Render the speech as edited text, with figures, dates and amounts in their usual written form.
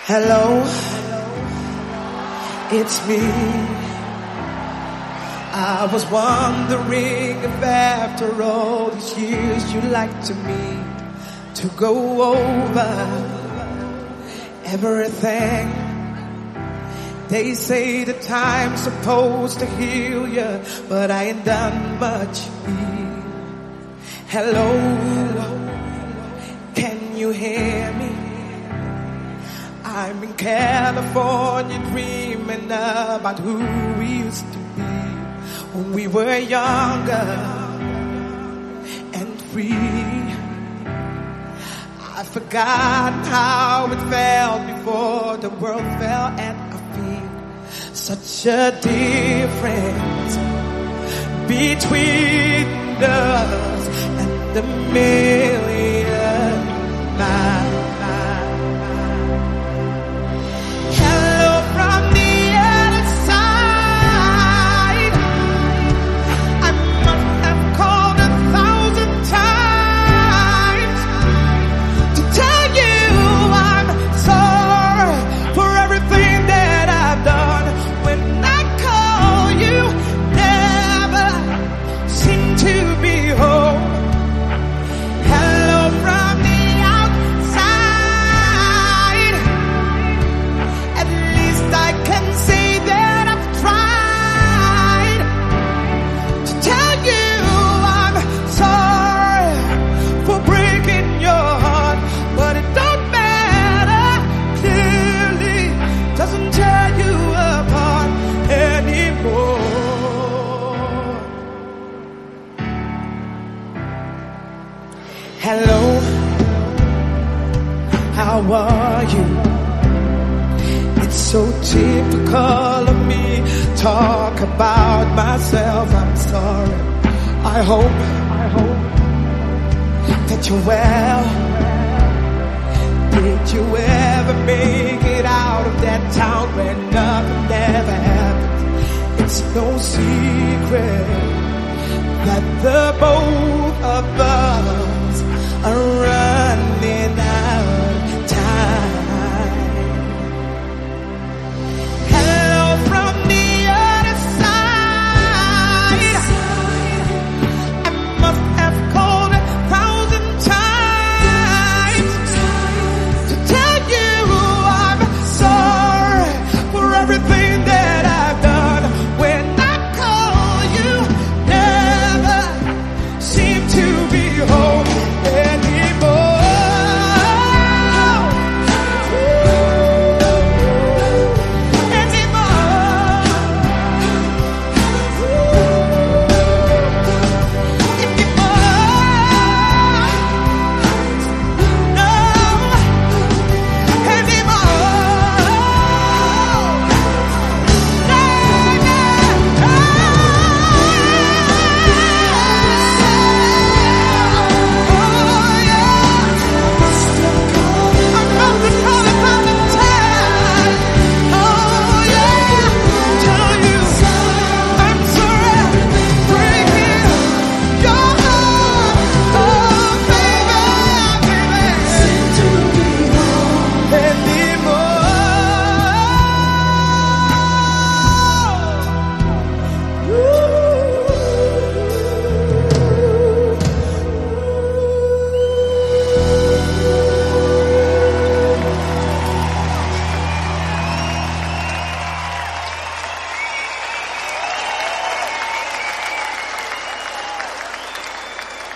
Hello, it's me. I was wondering if after all these years you'd like to meet to go over everything. They say the time's supposed to heal you, but I ain't done much here. Hello, can you hear me? I'm in California dreaming about who we used to be when we were younger and free. I've forgotten how it felt before the world fell at our feet. Such a difference between us and the million miles. Hello, how are you? It's so typical of me talk about myself. I'm sorry. I hope that you're well. Did you ever make it out of that town where nothing ever happened? It's no secret that the both of us are